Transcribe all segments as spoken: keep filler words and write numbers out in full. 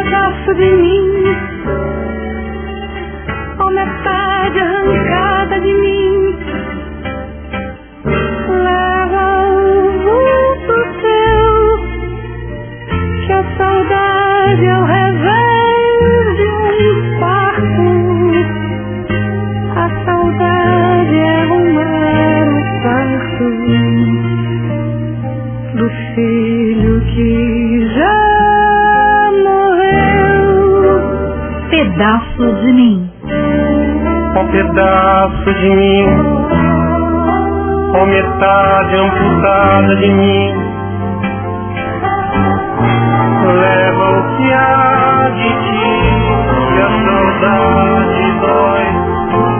pedaço de mim, ó metade arrancada de mim, leva o vulto teu, que a saudade é o revés de um parto, a saudade é um mero parto do filho que já morreu. Pedaço de mim. Ó pedaço de mim, ó metade amputada de mim, leva o que há de ti, que a saudade dói.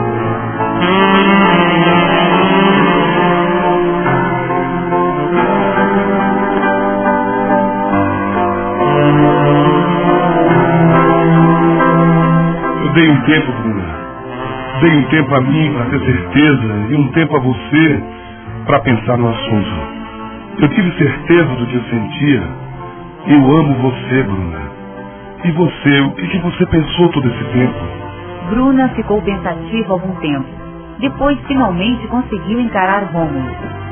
Eu dei um tempo, Bruna. Dei um tempo a mim para ter certeza e um tempo a você para pensar no assunto. Eu tive certeza do que eu sentia. Eu amo você, Bruna. E você, o que, que você pensou todo esse tempo? Bruna ficou pensativa algum tempo. Depois, finalmente, conseguiu encarar Rômulo.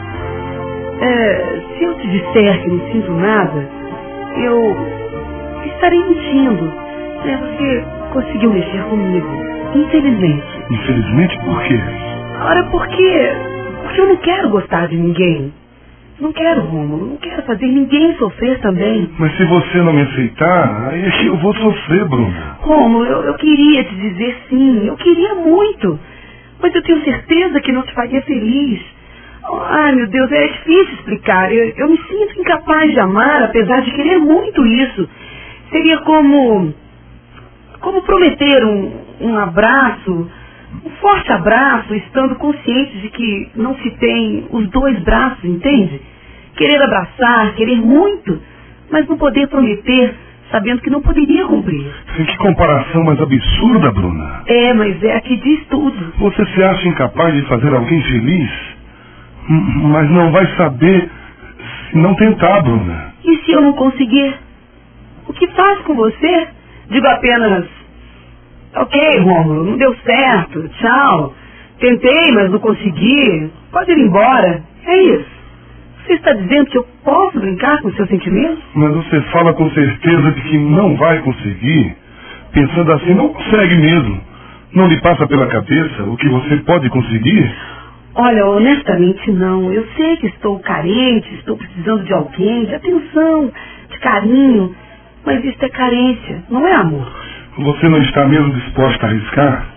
É, se eu te disser que não sinto nada, eu estarei mentindo. É, você conseguiu mexer comigo, infelizmente. Infelizmente, por quê? Ora, porque, porque eu não quero gostar de ninguém. Não quero, Rômulo, não quero fazer ninguém sofrer também. Mas se você não me aceitar, aí é que eu vou sofrer, Bruna. Rômulo, eu, eu queria te dizer sim, eu queria muito. Mas eu tenho certeza que não te faria feliz. Ai, meu Deus, é difícil explicar. Eu, eu me sinto incapaz de amar, apesar de querer muito isso. Seria como... como prometer um, um abraço, um forte abraço, estando consciente de que não se tem os dois braços, entende? Querer abraçar, querer muito, mas não poder prometer, sabendo que não poderia cumprir. Que comparação mais absurda, Bruna. É, mas é a que diz tudo. Você se acha incapaz de fazer alguém feliz? M- Mas não vai saber se não tentar, Bruna. E se eu não conseguir? O que faço com você? Digo apenas... Ok, Rômulo, não deu certo, tchau. Tentei, mas não consegui. Pode ir embora. É isso. Você está dizendo que eu posso brincar com seus sentimentos? Mas você fala com certeza de que não vai conseguir. Pensando assim, não consegue mesmo. Não lhe passa pela cabeça o que você pode conseguir? Olha, honestamente não. Eu sei que estou carente, estou precisando de alguém, de atenção, de carinho. Mas isso é carência, não é amor. Você não está mesmo disposta a arriscar?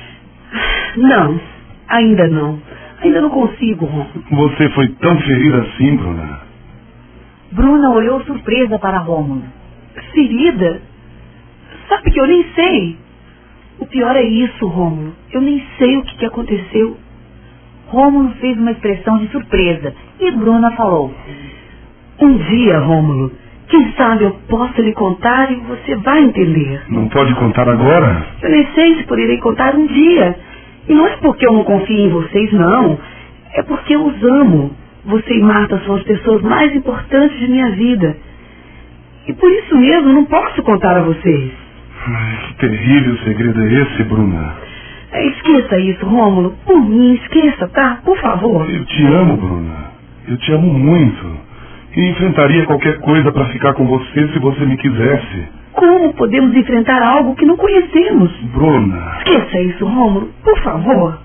Não, ainda não. Ainda não consigo, Rômulo. Você foi tão ferida assim, Bruna. Bruna olhou surpresa para Rômulo. Ferida? Sabe que eu nem sei. O pior é isso, Rômulo. Eu nem sei o que, que aconteceu. Rômulo fez uma expressão de surpresa e Bruna falou. Um dia, Rômulo, quem sabe eu possa lhe contar e você vai entender. Não pode contar agora? Eu nem sei se poderei contar um dia. E não é porque eu não confio em vocês, não. É porque eu os amo. Você e Marta são as pessoas mais importantes de minha vida. E por isso mesmo não posso contar a vocês. Ai, que terrível segredo é esse, Bruna? É, esqueça isso, Rômulo. Por mim, esqueça, tá? Por favor. Eu te amo, Bruna. Eu te amo muito. E enfrentaria qualquer coisa para ficar com você se você me quisesse. Como podemos enfrentar algo que não conhecemos? Bruna... Esqueça isso, Rômulo. Por favor.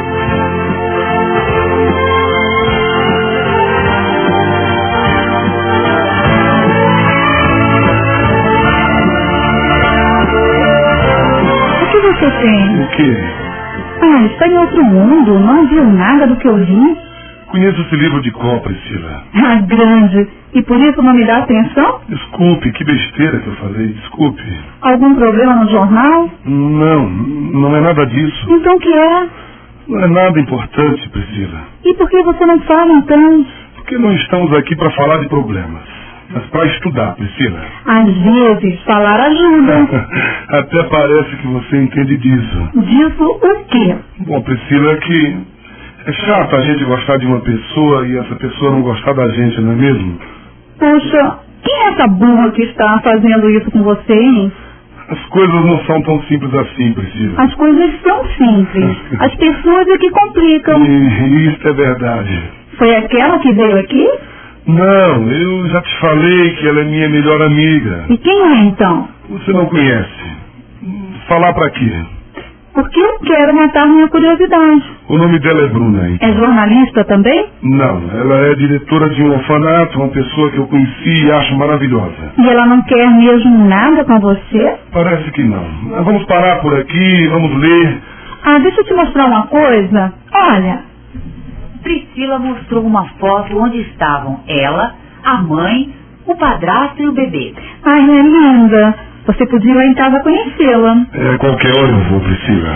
O que você tem? O quê? Ah, está em outro mundo. Não viu nada do que eu vi? Conheço esse livro de cor, Priscila. Ah, grande. E por isso não me dá atenção? Desculpe, que besteira que eu falei. Desculpe. Algum problema no jornal? Não, não é nada disso. Então o que é? Não é nada importante, Priscila. E por que você não fala, então? Porque não estamos aqui para falar de problemas, mas para estudar, Priscila. Às vezes, falar ajuda. Até parece que você entende disso. Disso o quê? Bom, Priscila, é que é chato a gente gostar de uma pessoa e essa pessoa não gostar da gente, não é mesmo? Poxa, quem é essa burra que está fazendo isso com você, hein? As coisas não são tão simples assim, Priscila. As coisas são simples. As pessoas é que complicam. E isso é verdade. Foi aquela que veio aqui? Não, eu já te falei que ela é minha melhor amiga. E quem é então? Você não conhece. Falar pra quê? Porque eu quero matar minha curiosidade. O nome dela é Bruna, então. É jornalista também? Não, ela é diretora de um orfanato, uma pessoa que eu conheci e acho maravilhosa. E ela não quer mesmo nada com você? Parece que não. Mas vamos parar por aqui, vamos ler. Ah, deixa eu te mostrar uma coisa. Olha. Priscila mostrou uma foto onde estavam ela, a mãe, o padrasto e o bebê. Ai, é linda. Você podia ir lá em casa conhecê-la. É, qualquer hora eu vou, Priscila.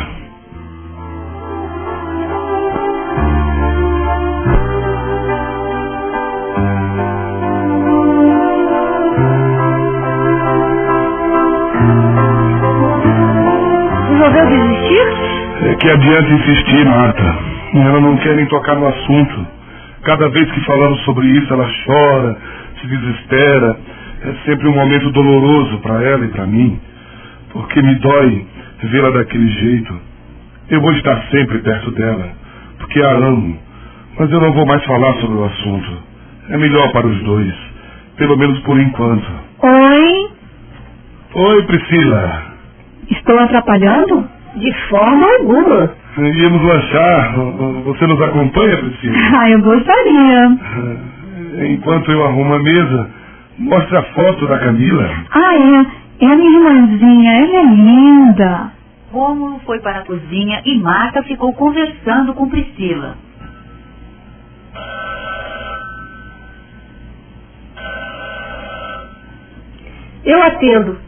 Resolveu desistir? É que adianta insistir, Marta. Ela não quer nem tocar no assunto. Cada vez que falamos sobre isso, ela chora, se desespera. É sempre um momento doloroso para ela e para mim, porque me dói vê-la daquele jeito. Eu vou estar sempre perto dela, porque a amo, mas eu não vou mais falar sobre o assunto. É melhor para os dois, pelo menos por enquanto. Oi? Oi, Priscila. Estou atrapalhando? De forma alguma. Íamos lanchar. Você nos acompanha, Priscila? Ah, eu gostaria. Enquanto eu arrumo a mesa, mostra a foto da Camila. Ah, é. É a minha irmãzinha. Ela é linda. Rômulo foi para a cozinha e Marta ficou conversando com Priscila. Eu atendo.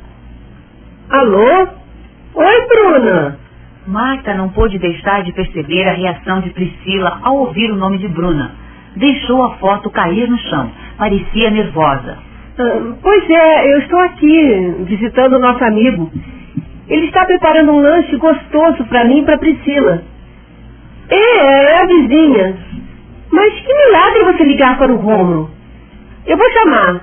Alô? Oi, Bruna. Marta não pôde deixar de perceber a reação de Priscila ao ouvir o nome de Bruna. Deixou a foto cair no chão. Parecia nervosa. Ah, pois é, eu estou aqui visitando o nosso amigo. Ele está preparando um lanche gostoso para mim e para Priscila. É, é a vizinha. Mas que milagre você ligar para o Rômulo. Eu vou chamar.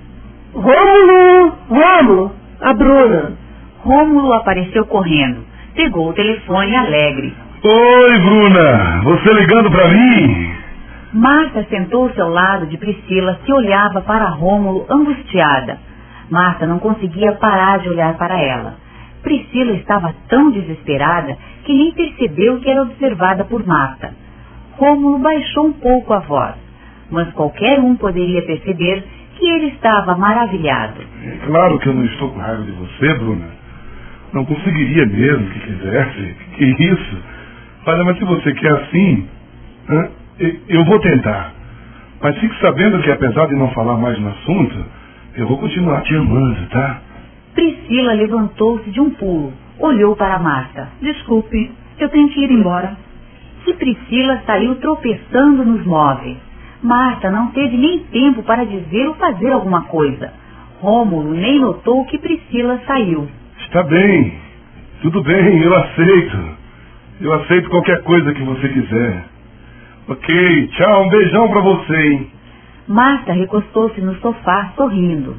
Rômulo, Rômulo, a Bruna. Rômulo apareceu correndo. Pegou o telefone alegre. Oi, Bruna. Você ligando para mim? Marta sentou-se ao lado de Priscila, que olhava para Rômulo angustiada. Marta não conseguia parar de olhar para ela. Priscila estava tão desesperada que nem percebeu que era observada por Marta. Rômulo baixou um pouco a voz, mas qualquer um poderia perceber que ele estava maravilhado. É claro que eu não estou com raiva de você, Bruna. Não conseguiria mesmo que quisesse. Que isso? Olha, mas se você quer assim, né, eu vou tentar. Mas fique sabendo que apesar de não falar mais no assunto, eu vou continuar te amando, tá? Priscila levantou-se de um pulo, olhou para Marta. Desculpe, eu tenho que ir embora. E Priscila saiu tropeçando nos móveis. Marta não teve nem tempo para dizer ou fazer alguma coisa. Rômulo nem notou que Priscila saiu. Está bem, tudo bem, eu aceito. Eu aceito qualquer coisa que você quiser. Ok, tchau, um beijão pra você, hein? Marta recostou-se no sofá, sorrindo.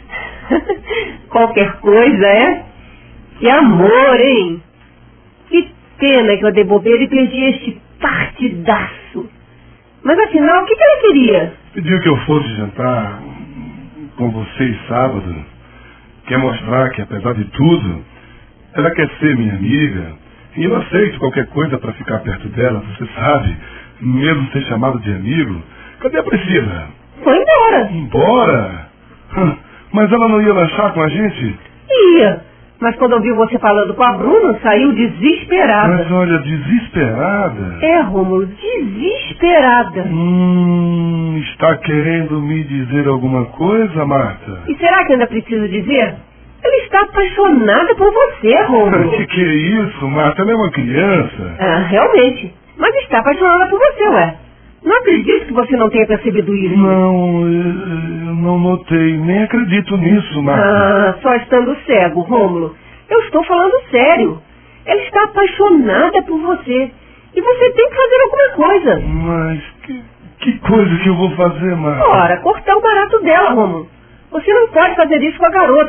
Qualquer coisa, é? Que amor, hein? Que pena que eu dei bobeira e perdi este partidaço. Mas afinal, o que, que ela queria? Pediu que eu fosse jantar com vocês sábado. Quer mostrar que, apesar de tudo, ela quer ser minha amiga. E eu aceito qualquer coisa para ficar perto dela, você sabe. Mesmo ser chamado de amigo. Cadê a Priscila? Foi embora. Embora? Mas ela não ia lanchar com a gente? Ia. Mas quando ouviu você falando com a Bruna, saiu desesperada. Mas olha, desesperada? É, Rômulo, desesperada. Hum, está querendo me dizer alguma coisa, Marta? E será que ainda precisa dizer? Ela está apaixonada por você, Rômulo. Que que é isso, Marta? Ela é uma criança. Ah, realmente. Mas está apaixonada por você, ué. Não acredito que você não tenha percebido isso. Não, eu não notei. Nem acredito nisso, Marta. Ah, só estando cego, Rômulo. Eu estou falando sério. Ela está apaixonada por você. E você tem que fazer alguma coisa. Mas que, que coisa que eu vou fazer, Marta? Ora, cortar o barato dela, Rômulo. Você não pode fazer isso com a garota.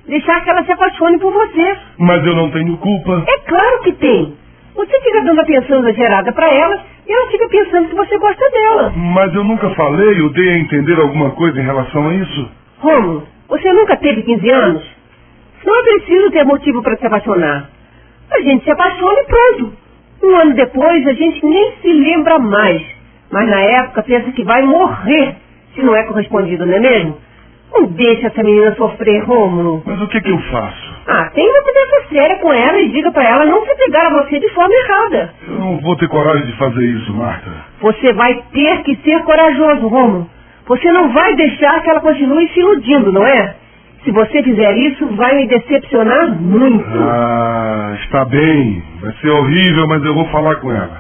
deixar que ela se apaixone por você. Mas eu não tenho culpa. É claro que tem. Você fica dando atenção exagerada pra ela e ela fica pensando que você gosta dela. Mas eu nunca falei, eu dei a entender alguma coisa em relação a isso. Rômulo, você nunca teve quinze anos? Não é preciso ter motivo para se apaixonar. A gente se apaixona e pronto. Um ano depois a gente nem se lembra mais. Mas na época pensa que vai morrer se não é correspondido, não é mesmo? Não deixa essa menina sofrer, Rômulo. Mas o que que eu faço? Ah, tem uma conversa séria com ela e diga pra ela não se pegar a você de forma errada. Eu não vou ter coragem de fazer isso, Marta. Você vai ter que ser corajoso, Rômulo. Você não vai deixar que ela continue se iludindo, não é? Se você fizer isso, vai me decepcionar muito. Ah, está bem. Vai ser horrível, mas eu vou falar com ela.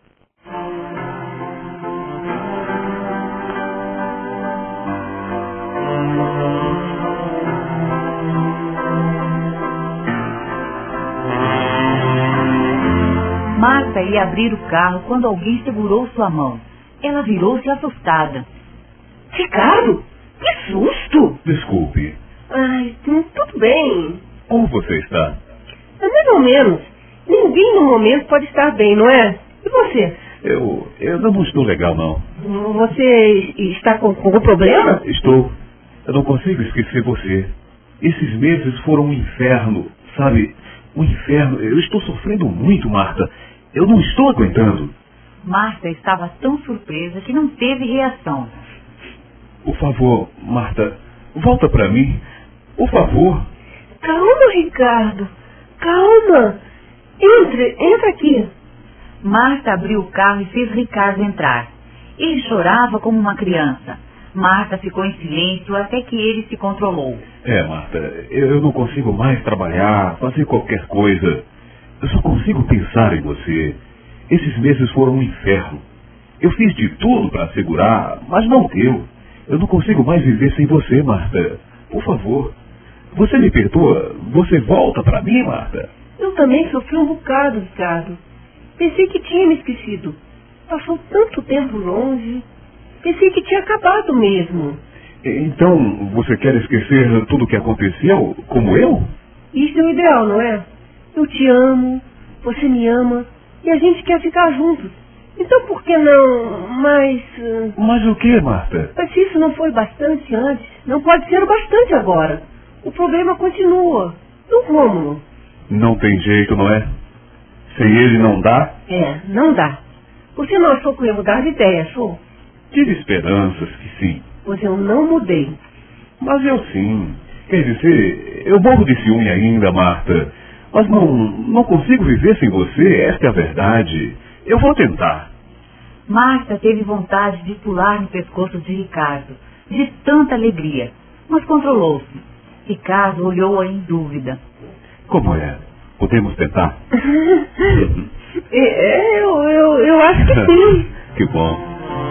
Marta ia abrir o carro quando alguém segurou sua mão. Ela virou-se assustada. Ricardo, que susto! Desculpe, Ai, tudo bem. como você está? É mais ou menos. Ninguém no momento pode estar bem, não é? E você? Eu, eu não estou legal, não. Você está com, com algum problema? Estou. Eu não consigo esquecer você. Esses meses foram um inferno, sabe? Um inferno. Eu estou sofrendo muito, Marta. Eu não estou aguentando. Marta estava tão surpresa que não teve reação. Por favor, Marta, volta para mim. Por favor. Calma, Ricardo. Calma. Entre, entra aqui. Marta abriu o carro e fez Ricardo entrar. Ele chorava como uma criança. Marta ficou em silêncio até que ele se controlou. É, Marta, eu eu não consigo mais trabalhar, fazer qualquer coisa. Eu só consigo pensar em você. Esses meses foram um inferno. Eu fiz de tudo para segurar, mas não deu. Eu não consigo mais viver sem você, Marta. Por favor. Você me perdoa? Você volta para mim, Marta? Eu também sofri um bocado, Ricardo. Pensei que tinha me esquecido. Passou tanto tempo longe. Pensei que tinha acabado mesmo. Então, você quer esquecer tudo o que aconteceu, como eu? Isso é o ideal, não é? Eu te amo, você me ama, e a gente quer ficar juntos. Então por que não mais... Uh... Mas o que, Marta? Mas se isso não foi bastante antes, não pode ser o bastante agora. O problema continua. E o Rômulo? Não tem jeito, não é? Sem ele não dá? É, não dá. Você não achou que eu ia mudar de ideia, achou? Tive esperanças que sim. Pois eu não mudei. Mas eu sim. Quer dizer, eu morro de ciúme ainda, Marta. Mas não, não consigo viver sem você, esta é a verdade. Eu vou tentar. Marta teve vontade de pular no pescoço de Ricardo, de tanta alegria, mas controlou-se. Ricardo olhou-a em dúvida. Como é? Podemos tentar? é, eu, eu, eu acho que sim. Que bom.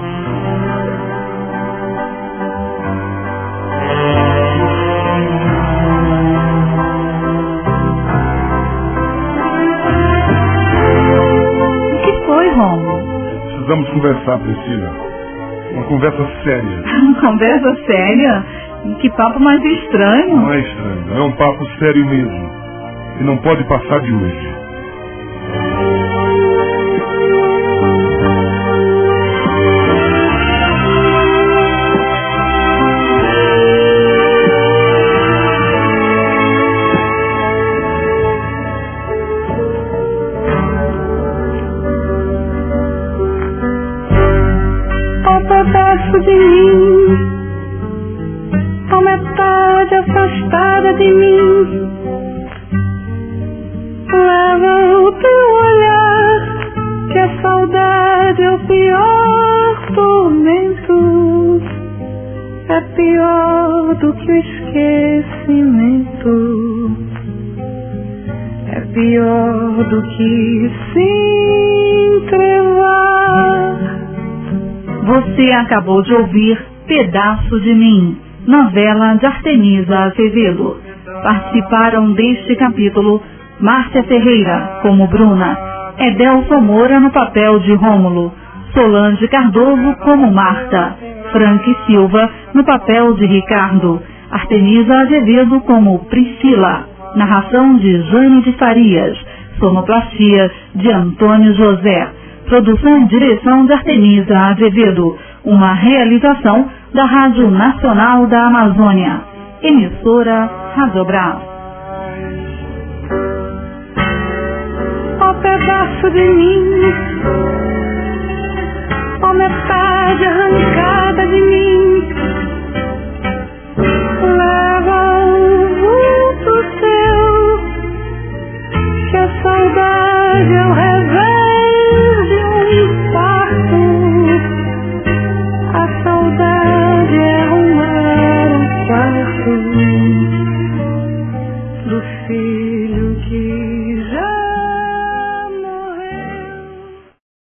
Precisamos conversar, Priscila. Uma conversa séria. Uma conversa séria? Que papo mais estranho. Não é estranho, é um papo sério mesmo. E não pode passar de hoje. Pedaço de mim, a metade afastada de mim, leva o teu olhar, que a saudade é o pior tormento, é pior do que o esquecimento, é pior do que se entrevar. Você acabou de ouvir Pedaço de Mim, novela de Artemisa Azevedo. Participaram deste capítulo Márcia Ferreira, como Bruna, Edelson Moura no papel de Rômulo, Solange Cardoso como Marta, Frank Silva no papel de Ricardo, Artemisa Azevedo como Priscila. Narração de Jane de Farias. Sonoplastia de Antônio José. Produção e direção de Artemisa Azevedo. Uma realização da Rádio Nacional da Amazônia. Emissora Rádio Brás. Ó pedaço de mim, ó metade arrancada de mim.